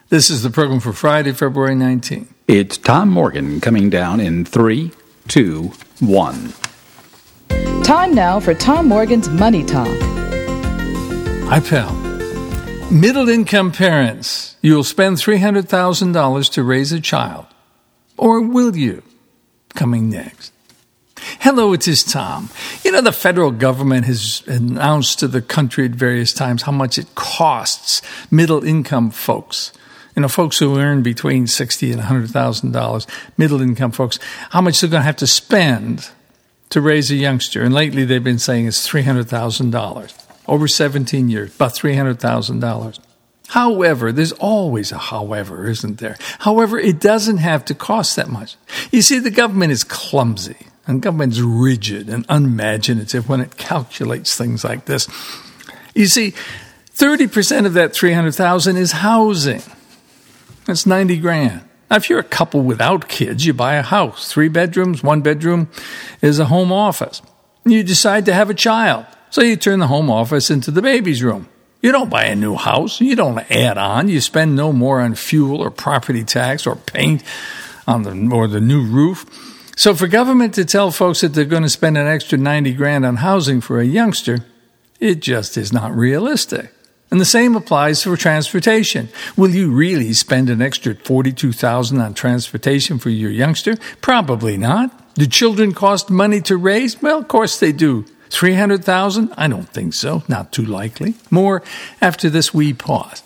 This is the program for Friday, February 19th. It's Tom Morgan coming down in 3, 2, 1. Time now for Tom Morgan's Money Talk. Hi, pal. Middle-income parents, you'll spend $300,000 to raise a child. Or will you? Coming next. Hello, it is Tom. The federal government has announced to the country at various times how much it costs middle-income folks. Folks who earn between $60,000 and $100,000, middle-income folks, how much they're going to have to spend to raise a youngster. And lately they've been saying it's $300,000. Over 17 years, about $300,000. However, there's always a however, isn't there? However, it doesn't have to cost that much. You see, the government is clumsy, and government's rigid and unimaginative when it calculates things like this. You see, 30% of that $300,000 is housing. That's $90,000. Now, if you're a couple without kids, you buy a house, 3 bedrooms, 1 bedroom is a home office. You decide to have a child, so you turn the home office into the baby's room. You don't buy a new house. You don't add on. You spend no more on fuel or property tax or paint or the new roof. So for government to tell folks that they're going to spend an extra $90,000 on housing for a youngster, it just is not realistic. And the same applies for transportation. Will you really spend an extra $42,000 on transportation for your youngster? Probably not. Do children cost money to raise? Well, of course they do. $300,000? I don't think so. Not too likely. More after this wee pause.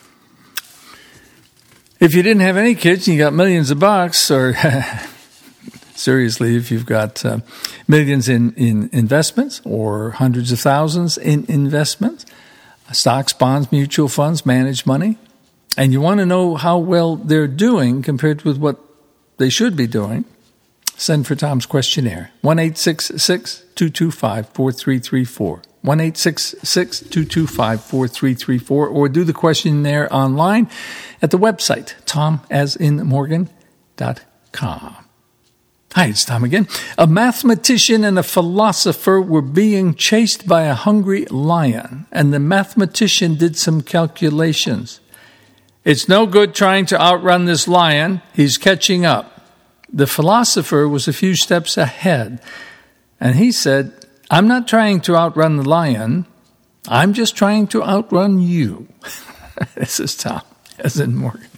If you didn't have any kids and you got millions of bucks, or seriously, if you've got millions in investments or hundreds of thousands in investments, stocks, bonds, mutual funds, managed money, and you want to know how well they're doing compared with what they should be doing, send for Tom's questionnaire, 1-866-225-4334, 1-866-225-4334, or do the questionnaire online at the website, tomasinmorgan.com. Hi, it's Tom again. A mathematician and a philosopher were being chased by a hungry lion, and the mathematician did some calculations. It's no good trying to outrun this lion. He's catching up. The philosopher was a few steps ahead, and he said, I'm not trying to outrun the lion. I'm just trying to outrun you. This is Tom, as in Morgan.